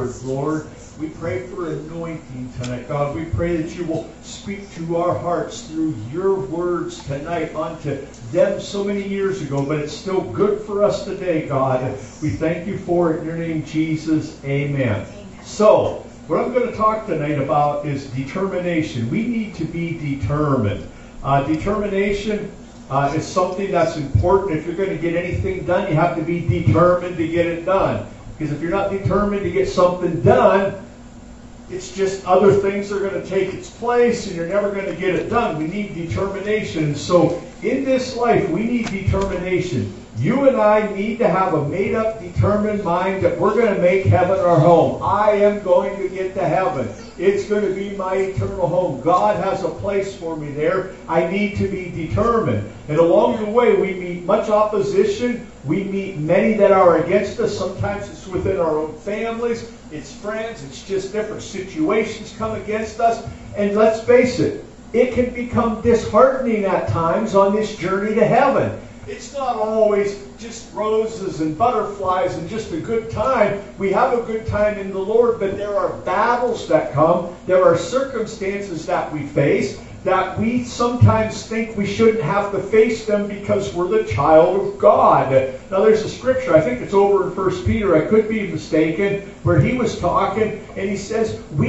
words, Lord. We pray for anointing tonight, God. We pray that you will speak to our hearts through your words tonight unto them so many years ago, but it's still good for us today, God. We thank you for it in your name, Jesus. Amen. So, what I'm going to talk tonight about is determination. We need to be determined. Determination is something that's important. If you're going to get anything done, you have to be determined to get it done. Because if you're not determined to get something done, it's just other things are going to take its place and you're never going to get it done. We need determination. So in this life, we need determination. You and I need to have a made-up, determined mind that we're going to make heaven our home. I am going to get to heaven. It's going to be my eternal home. God has a place for me there. I need to be determined. And along the way, we meet much opposition. We meet many that are against us. Sometimes it's within our own families. It's friends. It's just different situations come against us. And let's face it, it can become disheartening at times on this journey to heaven. It's not always just roses and butterflies and just a good time. We have a good time in the Lord, but there are battles that come. There are circumstances that we face that we sometimes think we shouldn't have to face them because we're the child of God. Now there's a scripture, I think it's over in 1 Peter, I could be mistaken, where he was talking and he says, we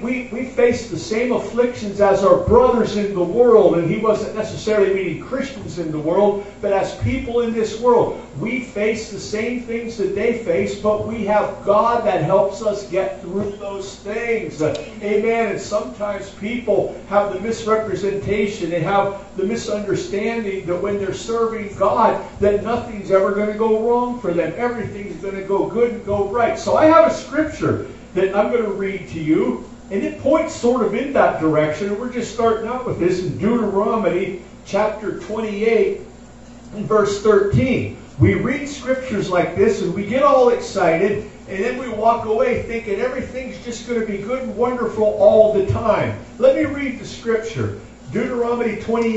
face the same afflictions as our brothers in the world. And he wasn't necessarily meaning Christians in the world, but as people in this world. We face the same things that they face, but we have God that helps us get through those things. Amen. And sometimes people have the misrepresentation, they have the misunderstanding that when they're serving God, that nothing's ever going to go wrong for them. Everything's going to go good and go right. So I have a scripture that I'm going to read to you, and it points sort of in that direction. And we're just starting out with this in Deuteronomy chapter 28 and verse 13. We read scriptures like this and we get all excited, and then we walk away thinking everything's just going to be good and wonderful all the time. Let me read the scripture. Deuteronomy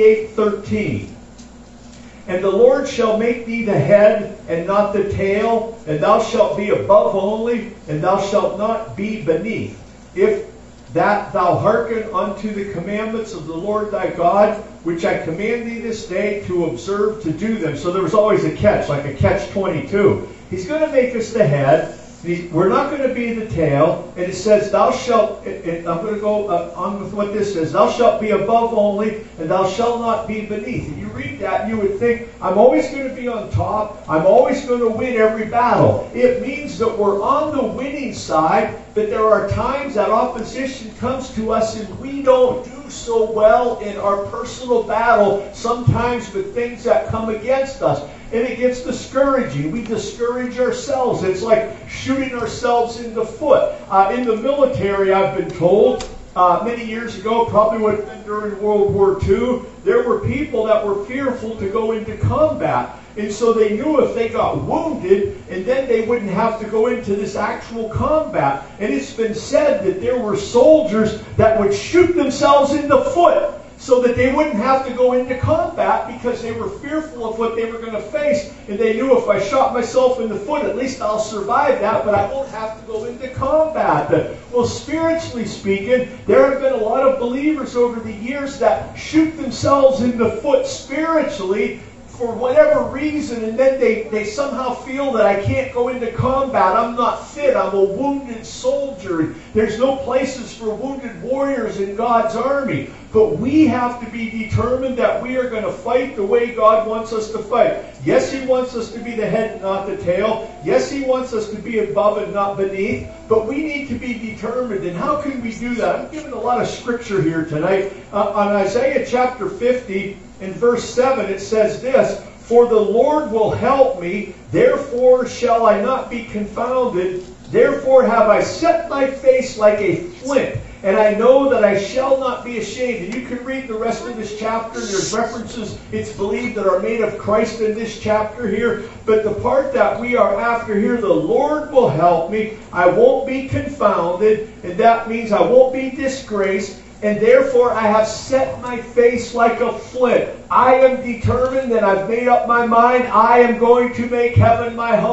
28:13. And the Lord shall make thee the head and not the tail, and thou shalt be above only, and thou shalt not be beneath. If that thou hearken unto the commandments of the Lord thy God, which I command thee this day to observe to do them. So there was always a catch, like a catch-22. He's going to make us the head. We're not going to be the tail. And it says, thou shalt, I'm going to go on with what this says, thou shalt be above only, and thou shalt not be beneath. And you read that, and you would think, I'm always going to be on top. I'm always going to win every battle. It means that we're on the winning side, but there are times that opposition comes to us and we don't do so well in our personal battle, sometimes with things that come against us. And it gets discouraging. We discourage ourselves. It's like shooting ourselves in the foot. In the military, I've been told, many years ago, probably would have been during World War II, there were people that were fearful to go into combat. And so they knew if they got wounded, and then they wouldn't have to go into this actual combat. And it's been said that there were soldiers that would shoot themselves in the foot so that they wouldn't have to go into combat because they were fearful of what they were going to face. And they knew if I shot myself in the foot, at least I'll survive that, but I won't have to go into combat. Well, spiritually speaking, there have been a lot of believers over the years that shoot themselves in the foot spiritually for whatever reason, and then they somehow feel that I can't go into combat. I'm not fit. I'm a wounded soldier. There's no places for wounded warriors in God's army. But we have to be determined that we are going to fight the way God wants us to fight. Yes, He wants us to be the head and not the tail. Yes, He wants us to be above and not beneath. But we need to be determined. And how can we do that? I'm giving a lot of scripture here tonight. On Isaiah chapter 50, in verse 7, it says this, For the Lord will help me, therefore shall I not be confounded. Therefore have I set my face like a flint, and I know that I shall not be ashamed. And you can read the rest of this chapter. There's references, it's believed, that are made of Christ in this chapter here. But the part that we are after here, the Lord will help me. I won't be confounded, and that means I won't be disgraced. And therefore I have set my face like a flint. I am determined that I've made up my mind. I am going to make heaven my home.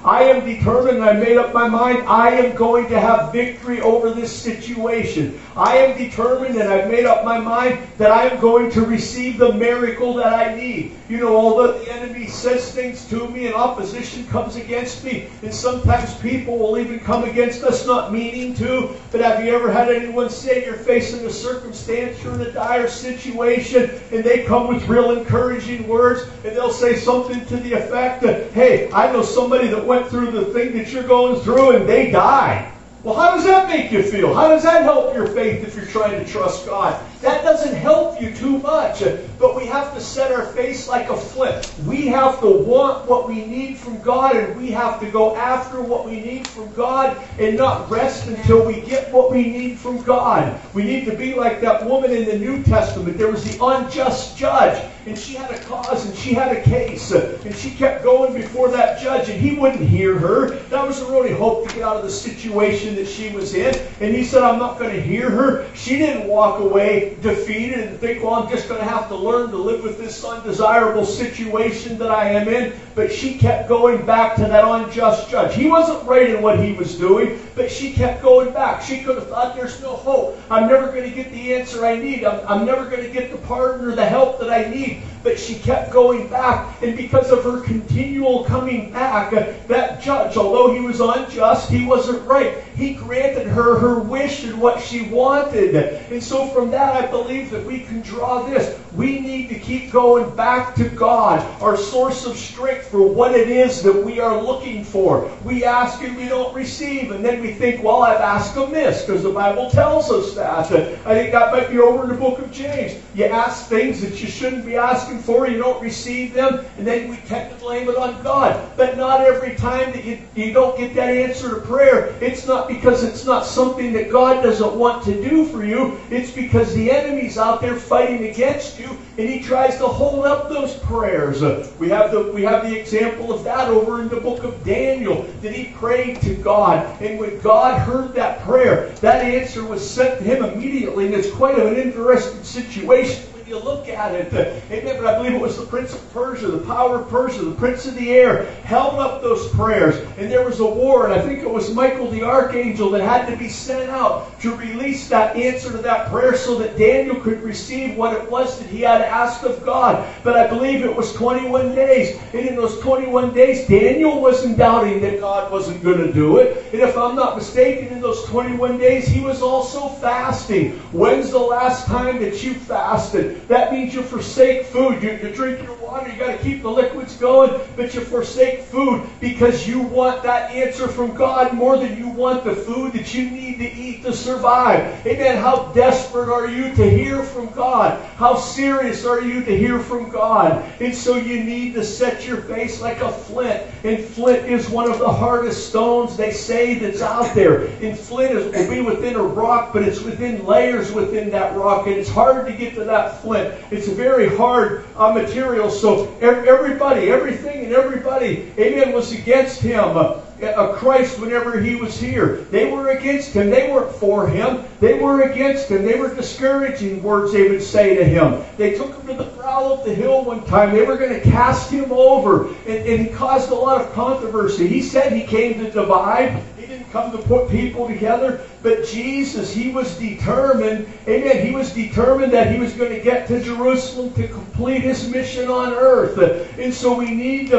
I am determined, and I made up my mind, I am going to have victory over this situation. I am determined, and I've made up my mind that I am going to receive the miracle that I need. You know, although the enemy says things to me and opposition comes against me, and sometimes people will even come against us not meaning to, but have you ever had anyone say you're facing a circumstance, you're in a dire situation, and they come with real encouraging words, and they'll say something to the effect that, hey, I know somebody that went through the thing that you're going through and they died. Well, how does that make you feel? How does that help your faith if you're trying to trust God? That doesn't help you too much. But we have to set our face like a flint. We have to want what we need from God, and we have to go after what we need from God and not rest until we get what we need from God. We need to be like that woman in the New Testament. There was the unjust judge, and she had a cause and she had a case, and she kept going before that judge, and he wouldn't hear her. That was her only hope to get out of the situation that she was in. And he said, I'm not going to hear her. She didn't walk away defeated and think, well, I'm just going to have to learn to live with this undesirable situation that I am in. But she kept going back to that unjust judge. He wasn't right in what he was doing, but she kept going back. She could have thought, there's no hope. I'm never going to get the answer I need. I'm never going to get the pardon or the help that I need. But she kept going back, and because of her continual coming back, that judge, although he was unjust, he wasn't right. He granted her her wish and what she wanted. And so from that, I believe that we can draw this. We need to keep going back to God, our source of strength for what it is that we are looking for. We ask and we don't receive, and then we think, well, I've asked amiss, because the Bible tells us that. I think that might be over in the book of James. You ask things that you shouldn't be asking for, you don't receive them, and then we tend to blame it on God. But not every time that you don't get that answer to prayer, it's not because it's not something that God doesn't want to do for you. It's because the enemy's out there fighting against you, and he tries to hold up those prayers. We have the example of that over in the book of Daniel, that he prayed to God, and when God heard that prayer, that answer was sent to him immediately, and it's quite an interesting situation. You look at it, amen, but I believe it was the prince of Persia, the power of Persia, the prince of the air, held up those prayers, and there was a war, and I think it was Michael the archangel that had to be sent out to release that answer to that prayer so that Daniel could receive what it was that he had asked of God. But I believe it was 21 days, and in those 21 days, Daniel wasn't doubting that God wasn't going to do it, and if I'm not mistaken, in those 21 days, he was also fasting. When's the last time that you fasted? That means you forsake food. You drink your water. You got to keep the liquids going, but you forsake food because you want that answer from God more than you want the food that you need to eat to survive. Amen. How desperate are you to hear from God? How serious are you to hear from God? And so you need to set your face like a flint. And flint is one of the hardest stones, they say, that's out there. And flint will be within a rock, but it's within layers within that rock, and it's hard to get to that flint. It's a very hard material. So everything and everybody, amen, was against him. Christ, whenever he was here, they were against him. They weren't for him. They were against him. They were discouraging words they would say to him. They took him to the brow of the hill one time. They were going to cast him over, and he caused a lot of controversy. He said he came to divide. He didn't come to put people together. But Jesus, he was determined, amen, he was determined that he was going to get to Jerusalem to complete his mission on earth. And so we need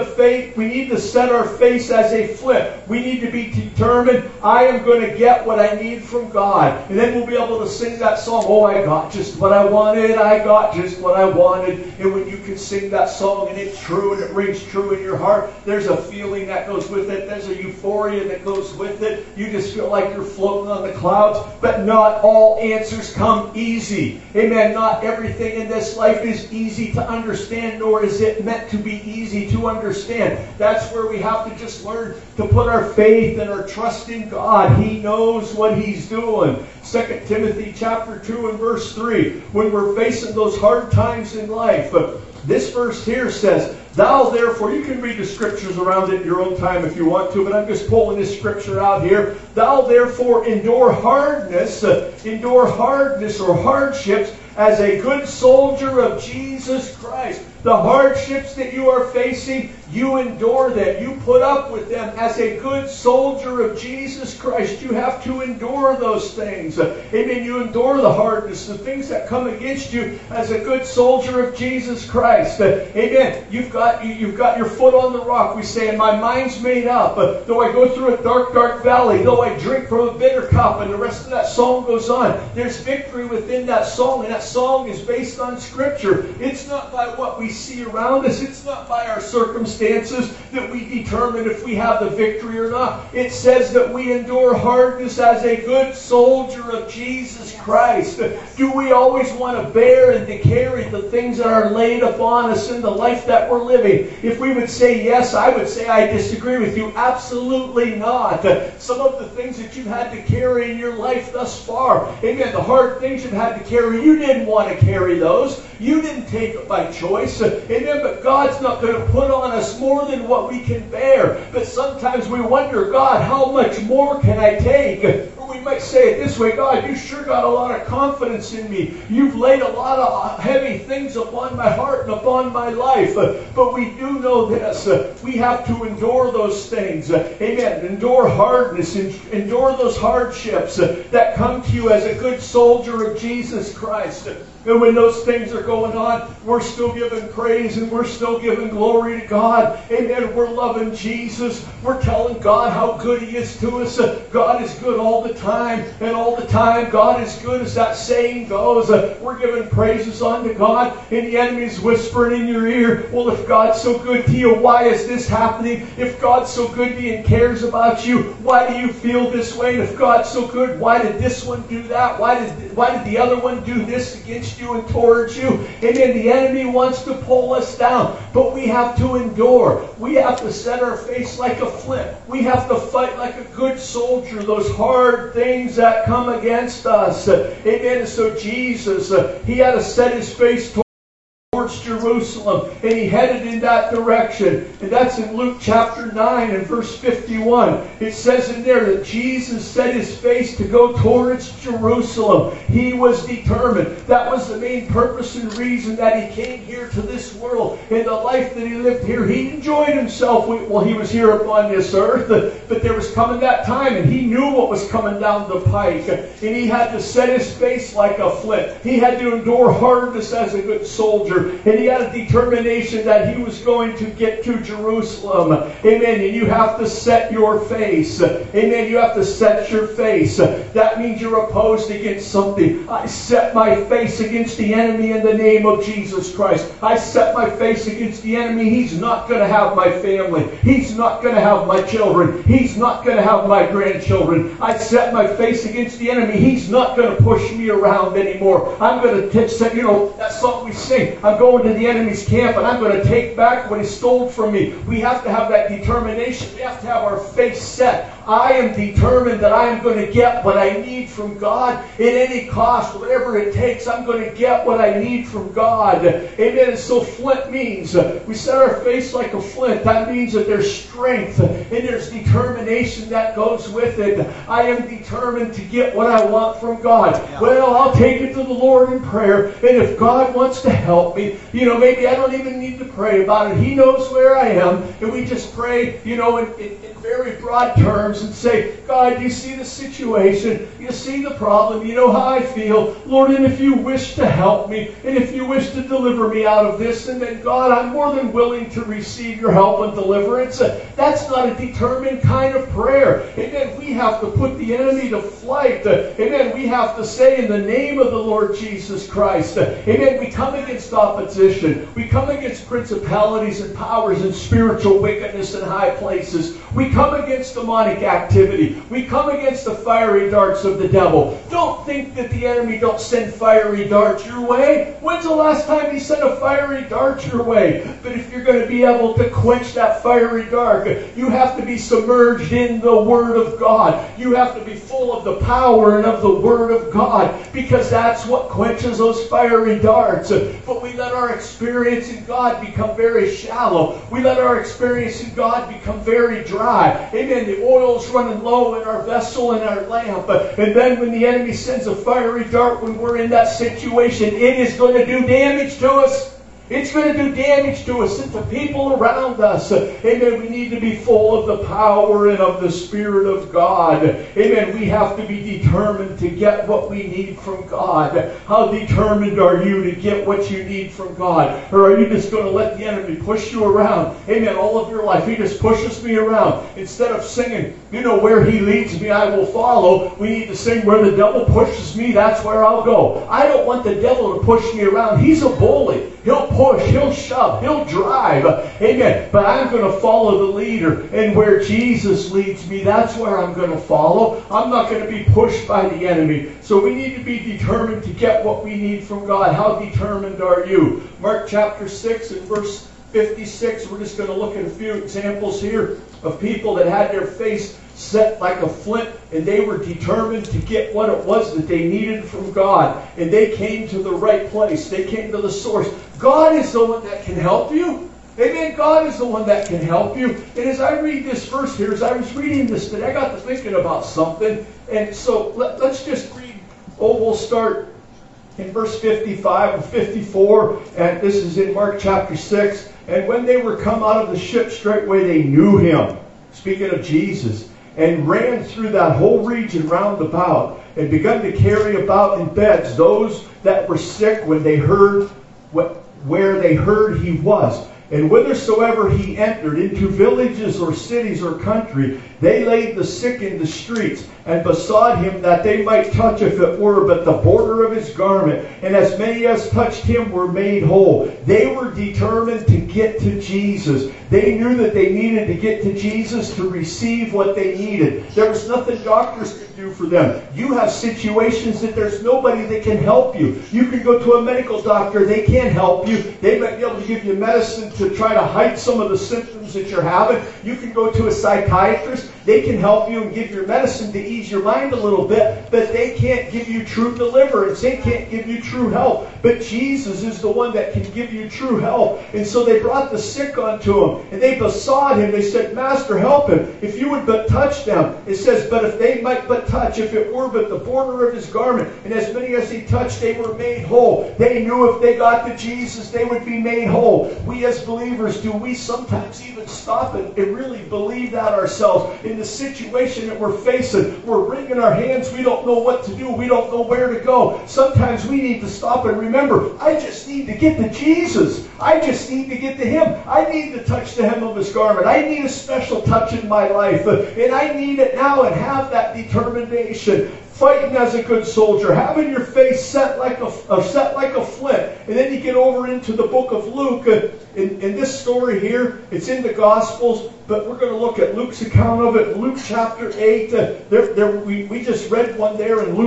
to set our face as a flint. We need to be determined, I am going to get what I need from God. And then we'll be able to sing that song, oh, I got just what I wanted, I got just what I wanted. And when you can sing that song and it's true and it rings true in your heart, there's a feeling that goes with it. There's a euphoria that goes with it. You just feel like you're floating on the clouds. But not all answers come easy. Amen. Not everything in this life is easy to understand, nor is it meant to be easy to understand. That's where we have to just learn to put our faith and our trust in God. He knows what He's doing. 2 Timothy chapter 2 and verse 3. When we're facing those hard times in life, this verse here says, Thou therefore, you can read the scriptures around it in your own time if you want to, but I'm just pulling this scripture out here. Thou therefore endure hardness or hardships as a good soldier of Jesus Christ. The hardships that you are facing, you endure them. You put up with them as a good soldier of Jesus Christ. You have to endure those things. Amen. You endure the hardness, the things that come against you as a good soldier of Jesus Christ. Amen. You've got your foot on the rock. We say, and my mind's made up. Though I go through a dark, dark valley, though I drink from a bitter cup, and the rest of that song goes on. There's victory within that song, and that song is based on Scripture. It's not by what we see around us. It's not by our circumstances that we determine if we have the victory or not. It says that we endure hardness as a good soldier of Jesus Christ. Do we always want to bear and to carry the things that are laid upon us in the life that we're living? If we would say yes, I would say I disagree with you. Absolutely not. Some of the things that you've had to carry in your life thus far, amen, the hard things you've had to carry, you didn't want to carry those. You didn't take it by choice. Amen. But God's not going to put on us more than what we can bear. But sometimes we wonder, God, how much more can I take? Or we might say it this way, God, you sure got a lot of confidence in me. You've laid a lot of heavy things upon my heart and upon my life. But we do know this. We have to endure those things. Amen. Endure hardness. Endure those hardships that come to you as a good soldier of Jesus Christ. And when those things are going on, we're still giving praise and we're still giving glory to God. Amen. We're loving Jesus. We're telling God how good He is to us. God is good all the time. And all the time, God is good, as that saying goes. We're giving praises unto God. And the enemy's whispering in your ear, well, if God's so good to you, why is this happening? If God's so good to you and cares about you, why do you feel this way? And if God's so good, why did this one do that? Why did the other one do this against you and towards you? Amen. The enemy wants to pull us down, but we have to endure. We have to set our face like a flint. We have to fight like a good soldier, those hard things that come against us. Amen. And so Jesus, He had to set His face towards Jerusalem, and He headed in that direction. And that's in Luke chapter 9 and verse 51. It says in there that Jesus set His face to go towards Jerusalem. He was determined. That was the main purpose and reason that He came here to this world. In the life that He lived here, He enjoyed Himself while He was here upon this earth. But there was coming that time, and He knew what was coming down the pike. And He had to set His face like a flint. He had to endure hardness as a good soldier. And He had a determination that He was going to get to Jerusalem. Amen. And you have to set your face. Amen. You have to set your face. That means you're opposed against something. I set my face against the enemy in the name of Jesus Christ. I set my face against the enemy. He's not going to have my family. He's not going to have my children. He's not going to have my grandchildren. I set my face against the enemy. He's not going to push me around anymore. I'm going to set, that song we sing, I'm going to the enemy's camp and I'm going to take back what he stole from me. We have to have that determination. We have to have our face set. I am determined that I am going to get what I need from God at any cost. Whatever it takes, I'm going to get what I need from God. Amen. And so flint means, we set our face like a flint. That means that there's strength and there's determination that goes with it. I am determined to get what I want from God. Well, I'll take it to the Lord in prayer. And if God wants to help me, maybe I don't even need to pray about it. He knows where I am. And we just pray, in very broad terms and say, God, you see the situation. You see the problem. You know how I feel. Lord, and if you wish to help me, and if you wish to deliver me out of this, and then God, I'm more than willing to receive your help and deliverance. That's not a determined kind of prayer. Amen. We have to put the enemy to flight. Amen. We have to say in the name of the Lord Jesus Christ. Amen. We come against opposition. We come against principalities and powers and spiritual wickedness in high places. We come against demonic activity. We come against the fiery darts of the devil. Don't think that the enemy don't send fiery darts your way. When's the last time he sent a fiery dart your way? But if you're going to be able to quench that fiery dart, you have to be submerged in the Word of God. You have to be full of the power and of the Word of God, because that's what quenches those fiery darts. But we let our experience in God become very shallow. We let our experience in God become very dry. dry. Amen. The oil's running low in our vessel and our lamp. And then when the enemy sends a fiery dart when we're in that situation, it is going to do damage to us. It's going to do damage to us and to people around us. Amen. We need to be full of the power and of the Spirit of God. Amen. We have to be determined to get what we need from God. How determined are you to get what you need from God? Or are you just going to let the enemy push you around? Amen. All of your life, he just pushes me around. Instead of singing, where he leads me, I will follow, we need to sing, where the devil pushes me, that's where I'll go. I don't want the devil to push me around. He's a bully. He'll push, he'll shove, he'll drive. Amen. But I'm going to follow the leader. And where Jesus leads me, that's where I'm going to follow. I'm not going to be pushed by the enemy. So we need to be determined to get what we need from God. How determined are you? Mark chapter 6 and verse 56. We're just going to look at a few examples here of people that had their face set like a flint, and they were determined to get what it was that they needed from God. And they came to the right place. They came to the source. God is the one that can help you. Amen. God is the one that can help you. And as I read this verse here, as I was reading this today, I got to thinking about something. And so let's just read. We'll start in verse 55 or 54. And this is in Mark chapter 6. And when they were come out of the ship, straightway they knew him. Speaking of Jesus. And ran through that whole region round about, and begun to carry about in beds those that were sick when they heard where they heard he was. And whithersoever he entered, into villages or cities or country, they laid the sick in the streets, and besought him that they might touch, if it were but the border of his garment. And as many as touched him were made whole. They were determined to get to Jesus. They knew that they needed to get to Jesus to receive what they needed. There was nothing doctors could do for them. You have situations that there's nobody that can help you. You can go to a medical doctor. They can't help you. They might be able to give you medicine to try to hide some of the symptoms that you're having. You can go to a psychiatrist. They can help you and give you medicine to ease your mind a little bit, but they can't give you true deliverance. They can't give you true help. But Jesus is the one that can give you true help. And so they brought the sick unto him, and they besought him. They said, Master, help him. If you would but touch them. It says, but if they might but touch, if it were but the border of his garment. And as many as he touched, they were made whole. They knew if they got to Jesus, they would be made whole. We as believers, do we sometimes even stop and really believe that ourselves? In the situation that we're facing, we're wringing our hands. We don't know what to do. We don't know where to go. Sometimes we need to stop and remember, I just need to get to Jesus. I just need to get to him. I need to touch the hem of his garment. I need a special touch in my life. And I need it now, and have that determination. Fighting as a good soldier, having your face set like a flint. And then you get over into the book of Luke. In this story here, it's in the Gospels, but we're going to look at Luke's account of it. Luke chapter 8. We just read one there in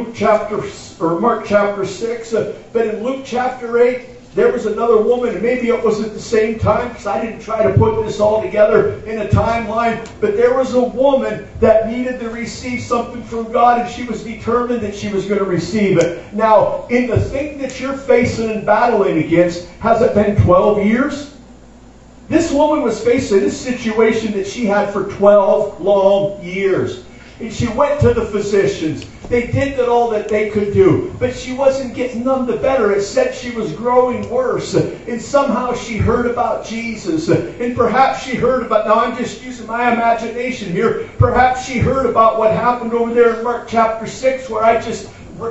Mark chapter 6. But in Luke chapter 8, there was another woman, and maybe it was at the same time, because I didn't try to put this all together in a timeline, but there was a woman that needed to receive something from God, and she was determined that she was going to receive it. Now, in the thing that you're facing and battling against, has it been 12 years? This woman was facing this situation that she had for 12 long years. And she went to the physicians. They did all that they could do. But she wasn't getting none the better. It said she was growing worse. And somehow she heard about Jesus. And perhaps she heard about, now I'm just using my imagination here, perhaps she heard about what happened over there in Mark chapter 6 where I just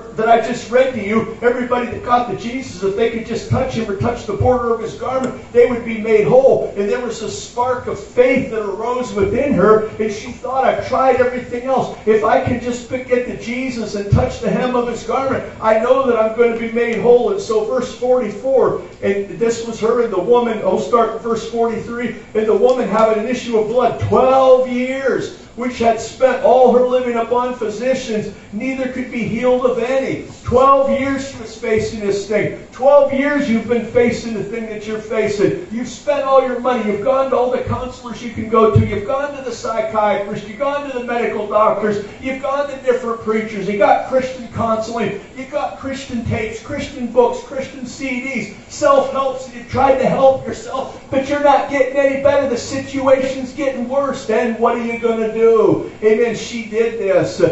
read to you. Everybody that got to Jesus, if they could just touch him or touch the border of his garment, they would be made whole. And there was a spark of faith that arose within her, and she thought, I've tried everything else. If I can just get to Jesus and touch the hem of his garment, I know that I'm going to be made whole. And so verse 44, and this was her and the woman, I'll start in verse 43, and the woman having an issue of blood 12 years. which had spent all her living upon physicians, neither could be healed of any. 12 years she was facing this thing. 12 years you've been facing the thing that you're facing. You've spent all your money. You've gone to all the counselors you can go to. You've gone to the psychiatrist. You've gone to the medical doctors. You've gone to different preachers. You got Christian counseling. You've got Christian tapes, Christian books, Christian CDs, self-helps, and you've tried to help yourself, but you're not getting any better. The situation's getting worse. Then what are you going to do? Amen. She did this.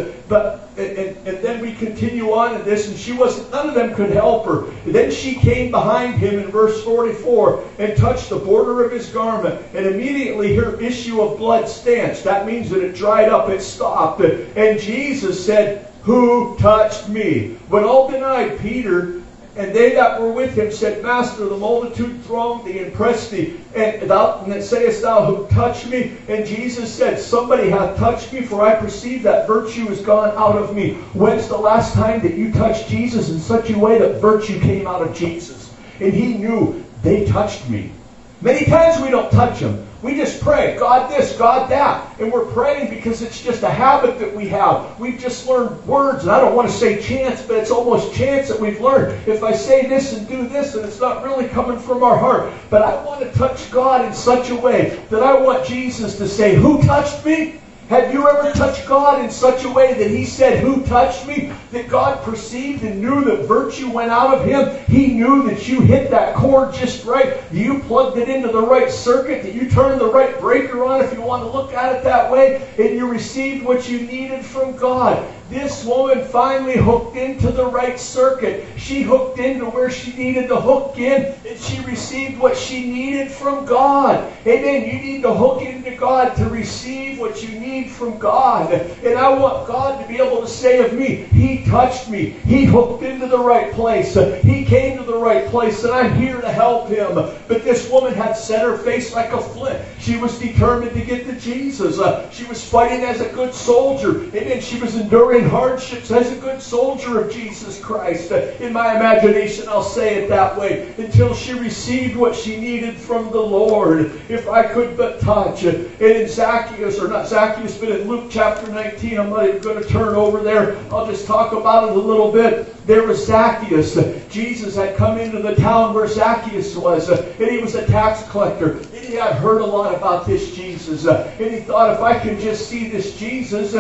And then we continue on in this, and she wasn't, none of them could help her. And then she came behind him in verse 44 and touched the border of his garment, and immediately her issue of blood stanched. That means that it dried up, it stopped. And Jesus said, "Who touched me?" When all denied, Peter and they that were with him said, "Master, the multitude thronged thee and pressed thee, and sayest thou, Who touched me?" And Jesus said, "Somebody hath touched me, for I perceive that virtue is gone out of me." When's the last time that you touched Jesus in such a way that virtue came out of Jesus? And he knew, they touched me. Many times we don't touch him. We just pray, God this, God that. And we're praying because it's just a habit that we have. We've just learned words, and I don't want to say chance, but it's almost chance that we've learned. If I say this and do this, and it's not really coming from our heart. But I want to touch God in such a way that I want Jesus to say, "Who touched me?" Have you ever touched God in such a way that he said, "Who touched me?" That God perceived and knew that virtue went out of him. He knew that you hit that chord just right. You plugged it into the right circuit. That you turned the right breaker on, if you want to look at it that way. And you received what you needed from God. This woman finally hooked into the right circuit. She hooked into where she needed to hook in, and she received what she needed from God. Amen. You need to hook into God to receive what you need from God. And I want God to be able to say of me, He touched me. He hooked into the right place. He came to the right place, and I'm here to help him. But this woman had set her face like a flint. She was determined to get to Jesus. She was fighting as a good soldier. Amen. She was enduring hardships as a good soldier of Jesus Christ. In my imagination, I'll say it that way, until she received what she needed from the Lord. If I could but touch. And in Zacchaeus, or not Zacchaeus, but in Luke chapter 19, I'm not even going to turn over there. I'll just talk about it a little bit. There was Zacchaeus. Jesus had come into the town where Zacchaeus was, and he was a tax collector. And he had heard a lot about this Jesus. And he thought, if I can just see this Jesus,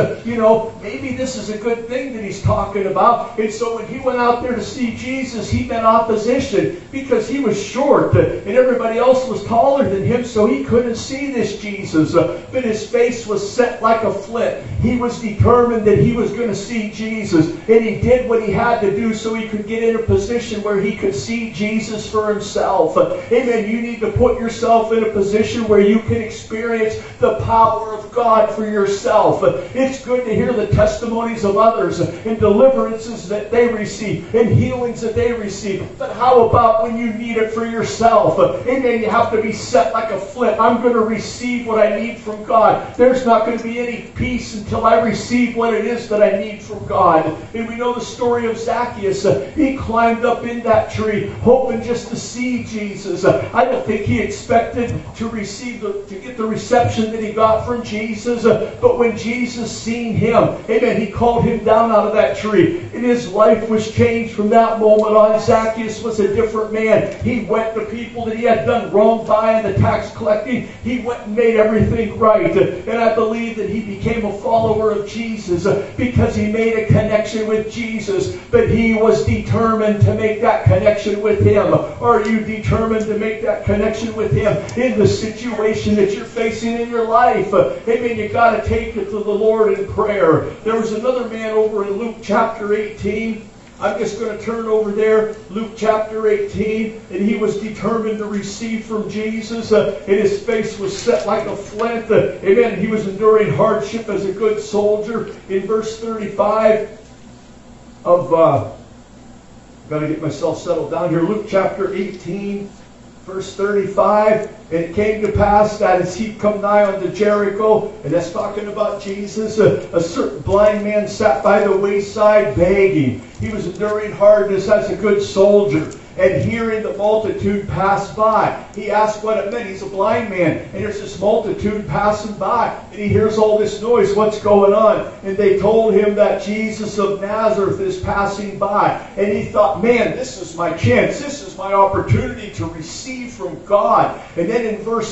maybe this is a good thing that he's talking about. And so when he went out there to see Jesus, he met opposition because he was short, and everybody else was taller than him, so he couldn't see this Jesus. But his face was set like a flint. He was determined that he was going to see Jesus, and he did what he had to do so he could get in a position where he could see Jesus for himself. Amen. You need to put yourself in a position where you can experience the power of God for yourself. It's good to hear the testimonies of others and deliverances that they receive and healings that they receive. But how about when you need it for yourself? Amen. You have to be set like a flint. I'm going to receive what I need from God. There's not going to be any peace until I receive what it is that I need from God. And we know the story of Zacchaeus. He climbed up in that tree hoping just to see Jesus. I don't think he expected to get the reception that he got from Jesus. But when Jesus seen him, amen, he called him down out of that tree. And his life was changed from that moment on. Zacchaeus was a different man. He went to people that he had done wrong by in the tax collecting. He went and made everything right. And I believe that he became a follower of Jesus because he made a connection with Jesus. But he was determined to make that connection with him. Are you determined to make that connection with him in the situation that you're facing in your life? Amen. You got to take it to the Lord in prayer. There was another man over in Luke chapter 18. I'm just going to turn over there, Luke chapter 18, and he was determined to receive from Jesus, and his face was set like a flint. Amen. He was enduring hardship as a good soldier. In verse 35 of, got to get myself settled down here, Luke chapter 18, verse 35, and it came to pass that as he come nigh unto Jericho, and that's talking about Jesus, a certain blind man sat by the wayside begging. He was enduring hardness as a good soldier. and hearing the multitude pass by. He asked what it meant. He's a blind man, and there's this multitude passing by, and he hears all this noise. What's going on? And they told him that Jesus of Nazareth is passing by. And he thought, man, this is my chance. This is my opportunity to receive from God. And then in verse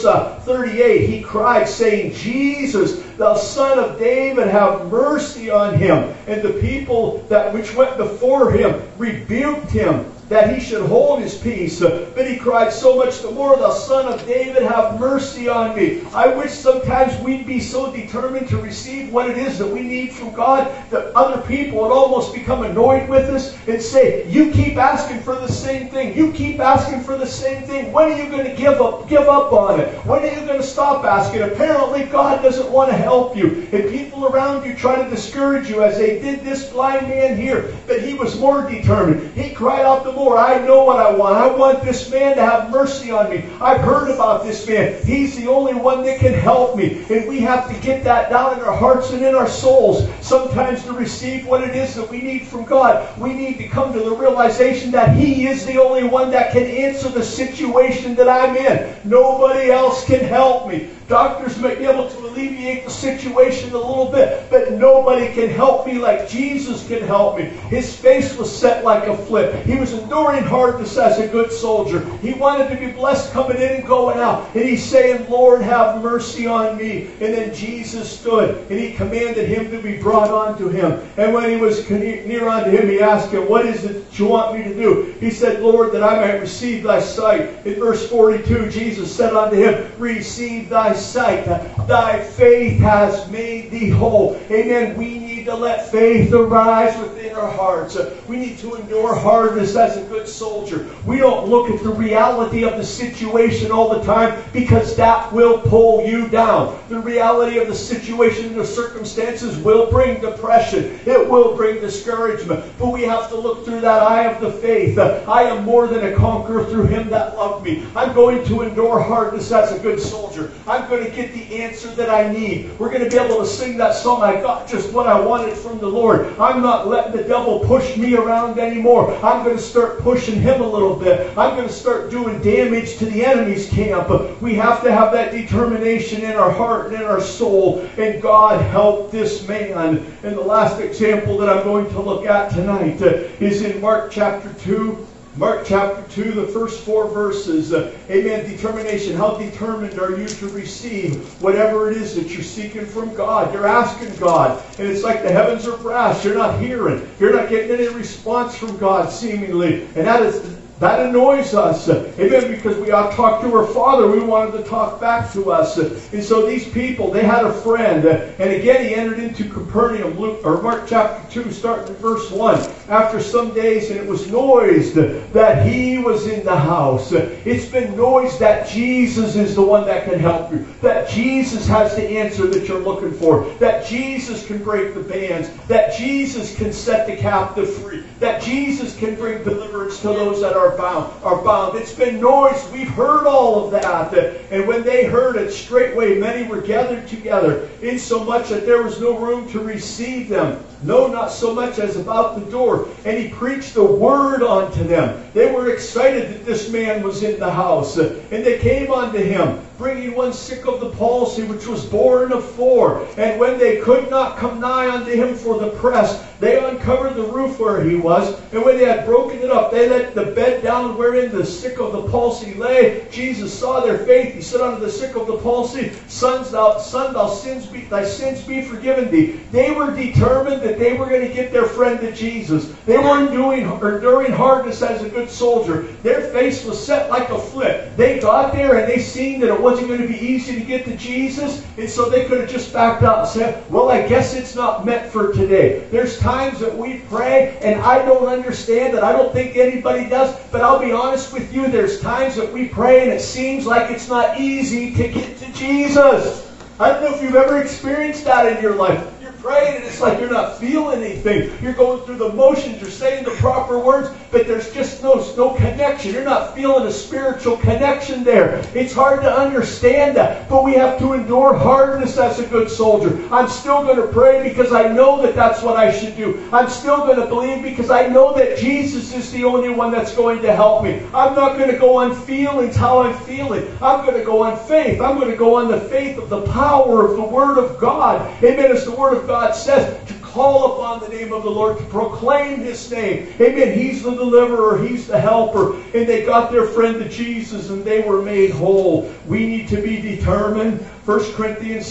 38, he cried, saying, Jesus, thou Son of David, have mercy on him. And the people that which went before him rebuked him, that he should hold his peace. But he cried so much the more, thou Son of David, have mercy on me. I wish sometimes we'd be so determined to receive what it is that we need from God that other people would almost become annoyed with us and say, you keep asking for the same thing. You keep asking for the same thing. When are you going to give up on it? When are you going to stop asking? Apparently God doesn't want to help you. And people around you try to discourage you, as they did this blind man here. But he was more determined. He cried out the more, I know what I want. I want this man to have mercy on me. I've heard about this man. He's the only one that can help me. And we have to get that down in our hearts and in our souls. Sometimes to receive what it is that we need from God, we need to come to the realization that He is the only one that can answer the situation that I'm in. Nobody else can help me. Doctors may be able to alleviate the situation a little bit, but nobody can help me like Jesus can help me. His face was set like a flint. He was enduring hardness as a good soldier. He wanted to be blessed coming in and going out. And he's saying, Lord, have mercy on me. And then Jesus stood, and he commanded him to be brought unto him. And when he was near unto him, he asked him, what is it that you want me to do? He said, Lord, that I might receive thy sight. In verse 42, Jesus said unto him, receive thy sight. Thy faith has made thee whole. Amen. We need to let faith arise within our hearts. We need to endure hardness as a good soldier. We don't look at the reality of the situation all the time, because that will pull you down. The reality of the situation and the circumstances will bring depression. It will bring discouragement. But we have to look through that eye of the faith. I am more than a conqueror through Him that loved me. I'm going to endure hardness as a good soldier. I'm going to get the answer that I need. We're going to be able to sing that song, I got just what I wanted from the Lord. I'm not letting the devil push me around anymore. I'm going to start pushing him a little bit. I'm going to start doing damage to the enemy's camp. We have to have that determination in our heart and in our soul. And God helped this man. And the last example that I'm going to look at tonight is in Mark chapter 2. Mark chapter 2, the first 4 verses. Amen. Determination. How determined are you to receive whatever it is that you're seeking from God? You're asking God. And it's like the heavens are brass. You're not hearing. You're not getting any response from God, seemingly. And that annoys us. Amen. Because we ought to talk to our Father. We want Him to talk back to us. And so these people, they had a friend. And again, he entered into Capernaum. Mark chapter 2, starting in verse 1. After some days, and it was noised that He was in the house. It's been noised that Jesus is the one that can help you. That Jesus has the answer that you're looking for. That Jesus can break the bands. That Jesus can set the captive free. That Jesus can bring deliverance to those that are bound. It's been noised. We've heard all of that. And when they heard it, straightway many were gathered together, insomuch that there was no room to receive them. No, not so much as about the door. And He preached the word unto them. They were excited that this man was in the house. And they came unto Him, bringing one sick of the palsy, which was borne of 4. And when they could not come nigh unto Him for the press, they uncovered the roof where He was. And when they had broken it up, they let the bed down wherein the sick of the palsy lay. Jesus saw their faith. He said unto the sick of the palsy, Son, thy sins be forgiven thee. They were determined that they were going to get their friend to Jesus. They were enduring hardness as a good soldier. Their face was set like a flint. They got there and they seen that it wasn't going to be easy to get to Jesus. And so they could have just backed out and said, well, I guess it's not meant for today. There's times that we pray and I don't understand it. I don't think anybody does. But I'll be honest with you, there's times that we pray and it seems like it's not easy to get to Jesus. I don't know if you've ever experienced that in your life. You're praying and it's like you're not feeling anything. You're going through the motions. You're saying the proper words, but there's just no connection. You're not feeling a spiritual connection there. It's hard to understand that, but we have to endure hardness as a good soldier. I'm still going to pray because I know that that's what I should do. I'm still going to believe because I know that Jesus is the only one that's going to help me. I'm not going to go on feelings, how I'm feeling. I'm going to go on faith. I'm going to go on the faith of the power of the Word of God. Amen. As the Word of God says, to call upon the name of the Lord, to proclaim His name. Amen. He's the deliverer. He's the helper. And they got their friend to Jesus and they were made whole. We need to be determined. 1 Corinthians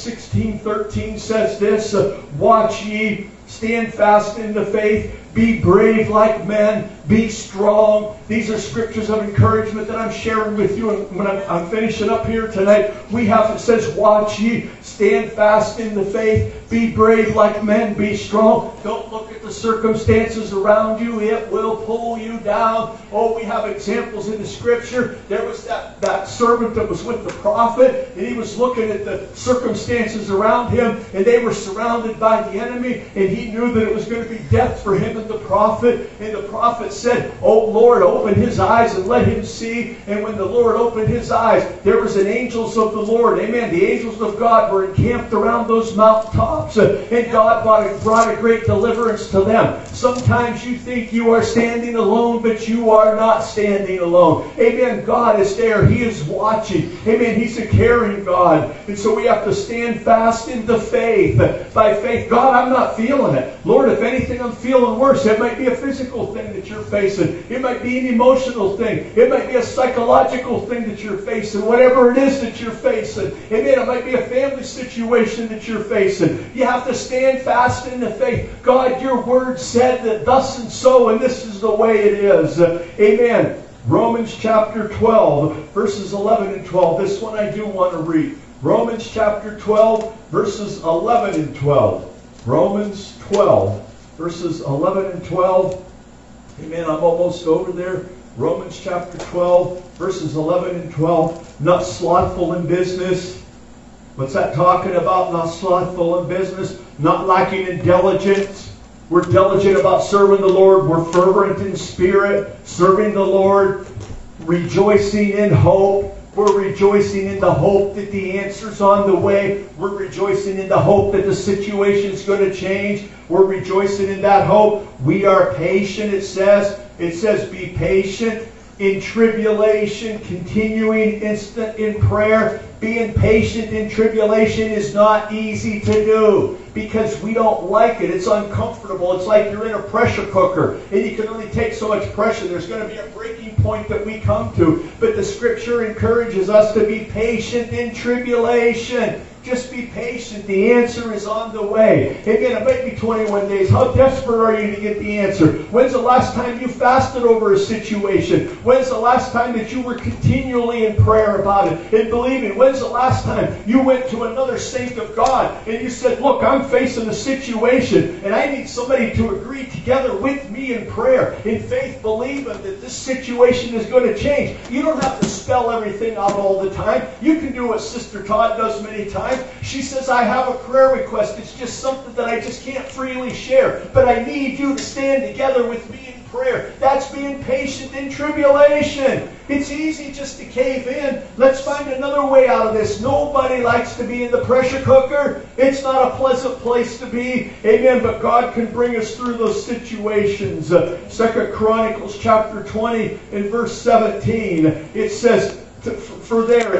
16:13 says this, watch ye, stand fast in the faith, be brave like men, be strong. These are scriptures of encouragement that I'm sharing with you. And when I'm finishing up here tonight, it says, watch ye, stand fast in the faith, be brave like men, be strong. Don't look at the circumstances around you. It will pull you down. Oh, we have examples in the scripture. There was that servant that was with the prophet, and he was looking at the circumstances around him, and they were surrounded by the enemy, and he knew that it was going to be death for him and the prophet. And the prophet said, oh Lord, open his eyes and let him see. And when the Lord opened his eyes, there was an angels of the Lord. Amen. The angels of God were encamped around those mountaintops, and God brought a great deliverance to them. Sometimes you think you are standing alone, but you are not standing alone. Amen. God is there. He is watching. Amen. He's a caring God. And so we have to stand fast in the faith. By faith, God, I'm not feeling it. Lord, if anything, I'm feeling worse. It might be a physical thing that you're facing. It might be an emotional thing. It might be a psychological thing that you're facing. Whatever it is that you're facing. Amen. It might be a family situation that you're facing. You have to stand fast in the faith. God, your word said that thus and so, and this is the way it is. Amen. Romans chapter 12, verses 11 and 12. This one I do want to read. Romans chapter 12, verses 11 and 12. Romans 12, verses 11 and 12. Amen. I'm almost over there. Romans chapter 12, verses 11 and 12. Not slothful in business. What's that talking about? Not slothful in business. Not lacking in diligence. We're diligent about serving the Lord. We're fervent in spirit, serving the Lord, rejoicing in hope. We're rejoicing in the hope that the answer's on the way. We're rejoicing in the hope that the situation's going to change. We're rejoicing in that hope. We are patient, it says. It says, be patient in tribulation, continuing instant in prayer. Being patient in tribulation is not easy to do because we don't like it. It's uncomfortable. It's like you're in a pressure cooker and you can only take so much pressure. There's going to be a breaking point that we come to. But the Scripture encourages us to be patient in tribulation. Just be patient. The answer is on the way. Again, it might be 21 days. How desperate are you to get the answer? When's the last time you fasted over a situation? When's the last time that you were continually in prayer about it and believing? When's the last time you went to another saint of God and you said, look, I'm facing a situation and I need somebody to agree together with me in prayer, in faith, believing that this situation is going to change. You don't have to spell everything out all the time. You can do what Sister Todd does many times. She says, I have a prayer request. It's just something that I just can't freely share. But I need you to stand together with me in prayer. That's being patient in tribulation. It's easy just to cave in. Let's find another way out of this. Nobody likes to be in the pressure cooker. It's not a pleasant place to be. Amen. But God can bring us through those situations. 2 Chronicles chapter 20 and verse 17. It says, for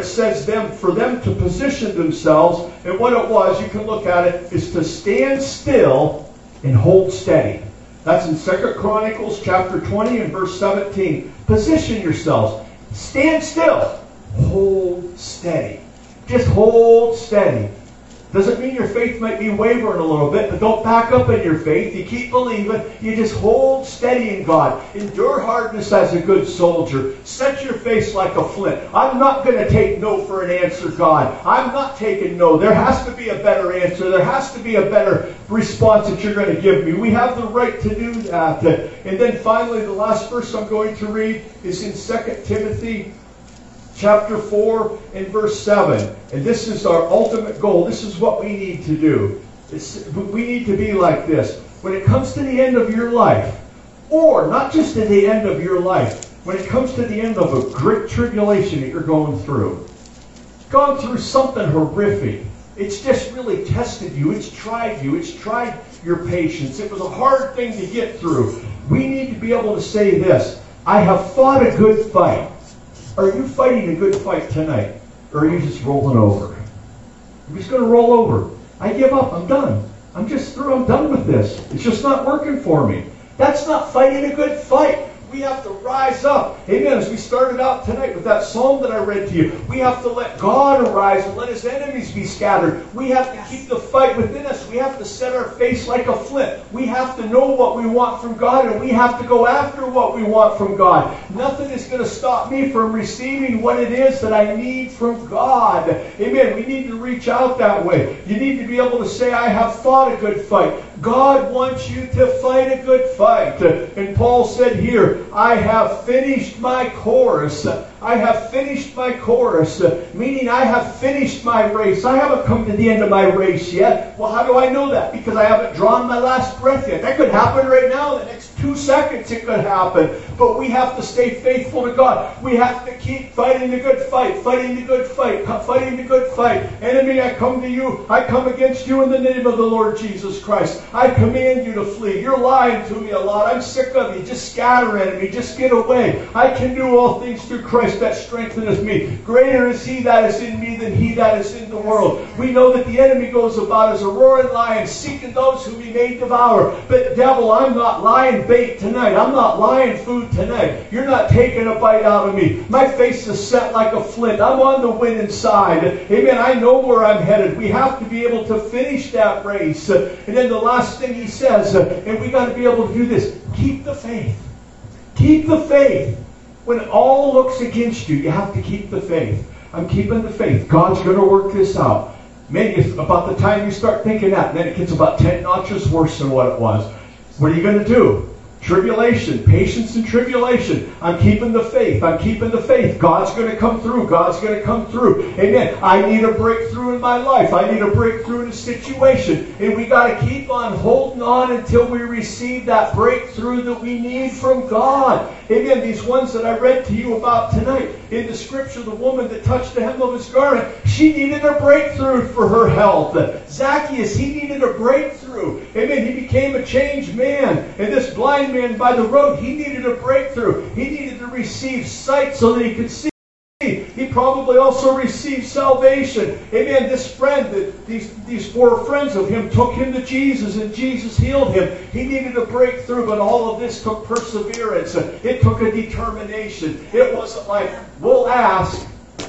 them to position themselves, and what it was, you can look at it, is to stand still and hold steady. That's in 2 Chronicles chapter 20 and verse 17. Position yourselves. Stand still. Hold steady. Just hold steady. Doesn't mean your faith might be wavering a little bit, but don't back up in your faith. You keep believing. You just hold steady in God. Endure hardness as a good soldier. Set your face like a flint. I'm not going to take no for an answer, God. I'm not taking no. There has to be a better answer. There has to be a better response that you're going to give me. We have the right to do that. And then finally, the last verse I'm going to read is in 2 Timothy chapter 4 and verse 7. And this is our ultimate goal. This is what we need to do. We need to be like this. When it comes to the end of your life, or not just at the end of your life, when it comes to the end of a great tribulation that you're going through, gone through something horrific. It's just really tested you. It's tried you. It's tried your patience. It was a hard thing to get through. We need to be able to say this: I have fought a good fight. Are you fighting a good fight tonight? Or are you just rolling over? I'm just going to roll over. I give up. I'm done. I'm just through. I'm done with this. It's just not working for me. That's not fighting a good fight. We have to rise up. Amen. As we started out tonight with that psalm that I read to you, we have to let God arise and let His enemies be scattered. We have to keep the fight within us. We have to set our face like a flint. We have to know what we want from God, and we have to go after what we want from God. Nothing is going to stop me from receiving what it is that I need from God. Amen. We need to reach out that way. You need to be able to say, I have fought a good fight. God wants you to fight a good fight. And Paul said here, I have finished my course. I have finished my course, meaning I have finished my race. I haven't come to the end of my race yet. Well, how do I know that? Because I haven't drawn my last breath yet. That could happen right now. In the next 2 seconds it could happen. But we have to stay faithful to God. We have to keep fighting the good fight, fighting the good fight, fighting the good fight. Enemy, I come to you. I come against you in the name of the Lord Jesus Christ. I command you to flee. You're lying to me a lot. I'm sick of you. Just scatter, enemy. Just get away. I can do all things through Christ that strengtheneth me. Greater is He that is in me than he that is in the world. We know that the enemy goes about as a roaring lion, seeking those whom he may devour. But devil, I'm not lying bait tonight. I'm not lying food tonight. You're not taking a bite out of me. My face is set like a flint. I'm on the winning side. Amen. I know where I'm headed. We have to be able to finish that race. And then the last thing he says, and we got to be able to do this: keep the faith. Keep the faith. When all looks against you, you have to keep the faith. I'm keeping the faith. God's going to work this out. Maybe about the time you start thinking that, then it gets about 10 notches worse than what it was. What are you going to do? Tribulation, patience and tribulation. I'm keeping the faith. I'm keeping the faith. God's going to come through. God's going to come through. Amen. I need a breakthrough in my life. I need a breakthrough in a situation. And we got to keep on holding on until we receive that breakthrough that we need from God. Amen. These ones that I read to you about tonight. In the scripture, the woman that touched the hem of his garment, she needed a breakthrough for her health. Zacchaeus, he needed a breakthrough. Amen. He became a changed man. And this blind man by the road, he needed a breakthrough. He needed to receive sight so that he could see. He probably also received salvation. Amen. This friend, these 4 friends of him took him to Jesus, and Jesus healed him. He needed a breakthrough, but all of this took perseverance. It took a determination. It wasn't like, we'll ask,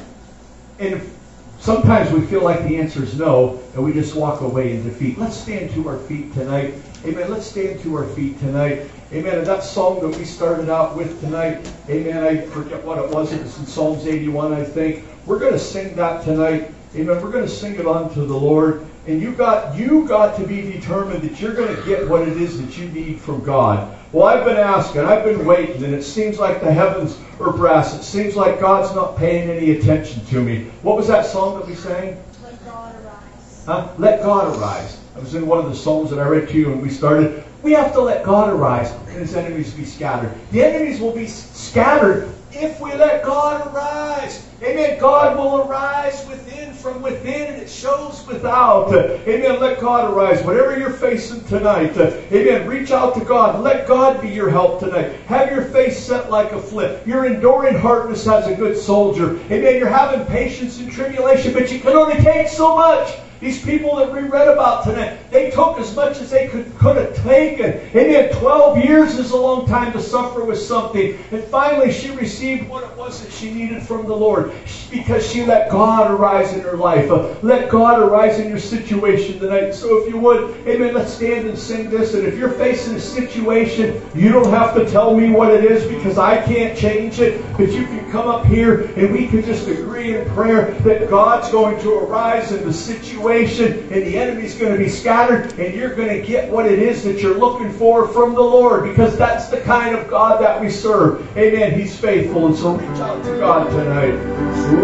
and sometimes we feel like the answer is no, and we just walk away in defeat. Let's stand to our feet tonight. Amen. Let's stand to our feet tonight. Amen. And that song that we started out with tonight, amen, I forget what it was. It was in Psalms 81, I think. We're going to sing that tonight. Amen. We're going to sing it unto the Lord. And you got to be determined that you're going to get what it is that you need from God. Well, I've been asking, I've been waiting, and it seems like the heavens are brass. It seems like God's not paying any attention to me. What was that song that we sang? Let God arise. Huh? Let God arise. I was in one of the Psalms that I read to you when we started. We have to let God arise and His enemies be scattered. The enemies will be scattered if we let God arise. Amen. God will arise from within, and it shows without. Amen. Let God arise. Whatever you're facing tonight, amen, reach out to God. Let God be your help tonight. Have your face set like a flint. You're enduring hardness as a good soldier. Amen. You're having patience in tribulation, but you can only take so much. These people that we read about tonight, they took as much as they could have taken. Amen. 12 years is a long time to suffer with something. And finally she received what it was that she needed from the Lord, because she let God arise in her life. Let God arise in your situation tonight. So if you would, amen, let's stand and sing this. And if you're facing a situation, you don't have to tell me what it is, because I can't change it. But you can come up here and we can just agree in prayer that God's going to arise in the situation, and the enemy's going to be scattered, and you're going to get what it is that you're looking for from the Lord, because that's the kind of God that we serve. Amen. He's faithful, and so reach out to God tonight.